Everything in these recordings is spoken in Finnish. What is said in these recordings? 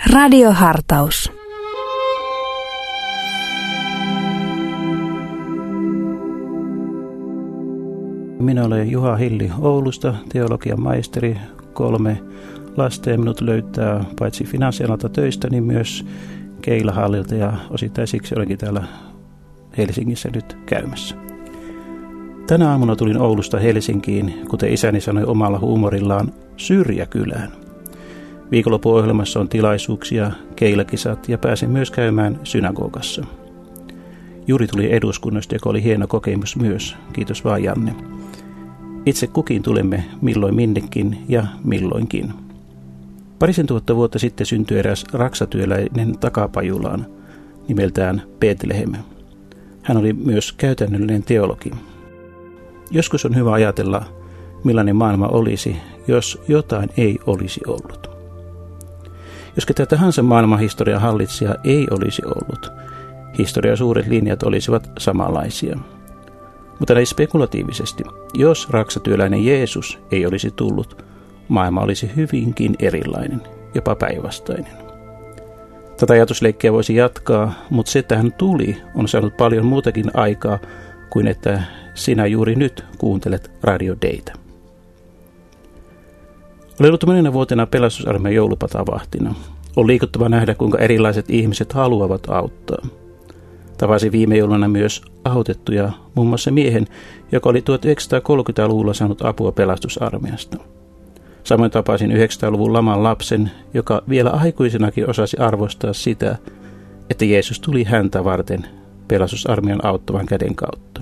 Radiohartaus. Minä olen Juha Hilli Oulusta, teologian maisteri, 3 lasta ja minut löytää paitsi finanssialalta töistä, niin myös Keilahallilta ja osittain siksi olenkin täällä Helsingissä nyt käymässä. Tänä aamuna tulin Oulusta Helsinkiin, kuten isäni sanoi omalla huumorillaan, syrjäkylään. Viikonloppuohjelmassa on tilaisuuksia, keilakisat ja pääsin myös käymään synagogassa. Juuri tuli eduskunnasta, joka oli hieno kokemus myös. Kiitos vaan Janne. Itse kukin tulemme milloin minnekin ja milloinkin. Parisen tuhatta vuotta sitten syntyi eräs raksatyöläinen Takapajulaan, nimeltään Betlehem. Hän oli myös käytännöllinen teologi. Joskus on hyvä ajatella, millainen maailma olisi, jos jotain ei olisi ollut. Jos ketä tahansa maailmanhistorian hallitsija ei olisi ollut, historian suuret linjat olisivat samanlaisia. Mutta näin spekulatiivisesti, jos raksatyöläinen Jeesus ei olisi tullut, maailma olisi hyvinkin erilainen, jopa päinvastainen. Tätä ajatusleikkiä voisi jatkaa, mutta se, että hän tuli, on saanut paljon muutakin aikaa kuin että sinä juuri nyt kuuntelet Radio Daytä. Olen ollut monena vuotena pelastusarmeijan joulupatavahtina. On liikuttava nähdä, kuinka erilaiset ihmiset haluavat auttaa. Tavasin viime jouluna myös autettuja, muun muassa miehen, joka oli 1930-luvulla saanut apua pelastusarmeijasta. Samoin tapasin 900-luvun laman lapsen, joka vielä aikuisenakin osasi arvostaa sitä, että Jeesus tuli häntä varten pelastusarmeijan auttavan käden kautta.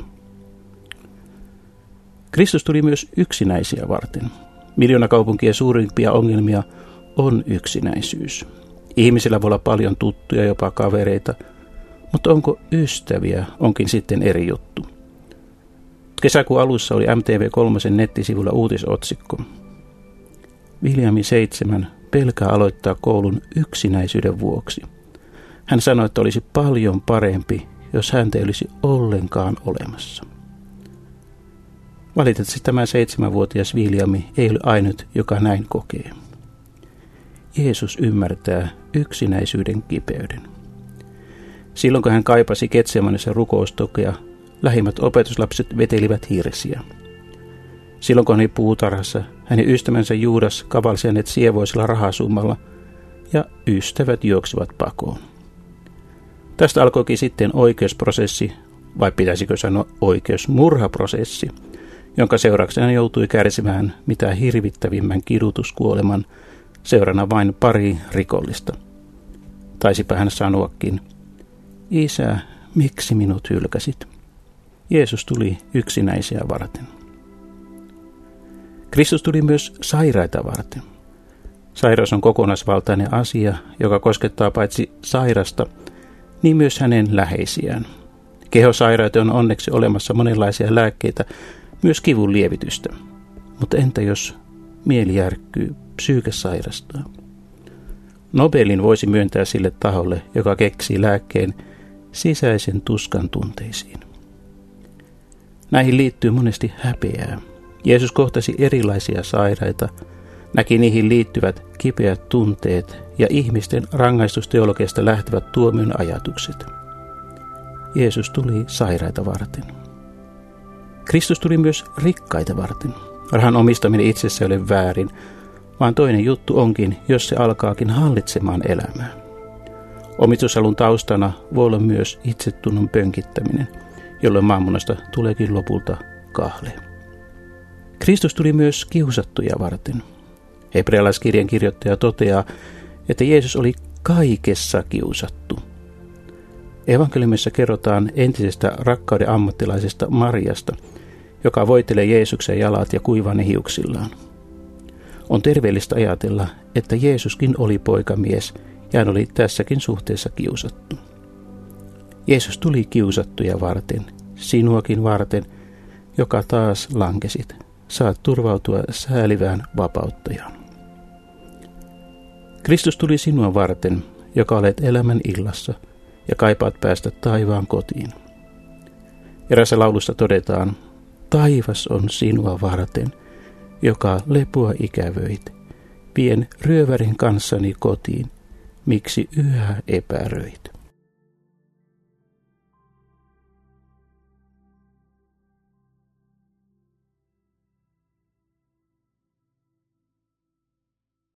Kristus tuli myös yksinäisiä varten. Miljoonakaupunkien suurimpia ongelmia on yksinäisyys. Ihmisillä voi olla paljon tuttuja, jopa kavereita, mutta onko ystäviä, onkin sitten eri juttu. Kesäkuun alussa oli MTV3 nettisivulla uutisotsikko. Viljami 7 pelkää aloittaa koulun yksinäisyyden vuoksi. Hän sanoi, että olisi paljon parempi, jos häntä ei olisi ollenkaan olemassa. Valitettavasti tämä 7-vuotias Viljami ei ole ainut, joka näin kokee. Jeesus ymmärtää yksinäisyyden kipeyden. Silloin kun hän kaipasi Getsemanessa rukoustokea, lähimmät opetuslapset vetelivät hirsiä. Silloin kun hän oli puutarhassa, hänen ystävänsä Juudas kavalsi hänet sievoisella rahasummalla ja ystävät juoksivat pakoon. Tästä alkoikin sitten oikeusprosessi, vai pitäisikö sanoa oikeusmurhaprosessi, jonka seurauksena hän joutui kärsimään mitä hirvittävimmän kidutuskuoleman seurana vain pari rikollista. Taisipä hän sanoakin, Isä, miksi minut hylkäsit? Jeesus tuli yksinäisiä varten. Kristus tuli myös sairaita varten. Sairaus on kokonaisvaltainen asia, joka koskettaa paitsi sairasta, niin myös hänen läheisiään. Kehosairauteen on onneksi olemassa monenlaisia lääkkeitä, myös kivun lievitystä. Mutta entä jos mieli järkkyy, psyyke sairastaa? Nobelin voisi myöntää sille taholle, joka keksii lääkkeen sisäisen tuskan tunteisiin. Näihin liittyy monesti häpeää. Jeesus kohtasi erilaisia sairaita, näki niihin liittyvät kipeät tunteet ja ihmisten rangaistusteologiasta lähtevät tuomion ajatukset. Jeesus tuli sairaita varten. Kristus tuli myös rikkaita varten. Rahan omistaminen itsessä ei ole väärin, vaan toinen juttu onkin, jos se alkaakin hallitsemaan elämää. Omistushalun taustana voi olla myös itsetunnon pönkittäminen, jolloin maammunasta tuleekin lopulta kahle. Kristus tuli myös kiusattuja varten. Hebrealaiskirjan kirjoittaja toteaa, että Jeesus oli kaikessa kiusattu. Evankeliumissa kerrotaan entisestä rakkauden ammattilaisesta Mariasta, joka voitelee Jeesuksen jalat ja kuivaa ne hiuksillaan. On terveellistä ajatella, että Jeesuskin oli poikamies ja hän oli tässäkin suhteessa kiusattu. Jeesus tuli kiusattuja varten, sinuakin varten, joka taas lankesit. Saat turvautua säälivään vapauttajaan. Kristus tuli sinua varten, joka olet elämän illassa ja kaipaat päästä taivaan kotiin. Erässä laulussa todetaan, taivas on sinua varten, joka lepoa ikävöit. Vien ryövärin kanssani kotiin, miksi yhä epäröit?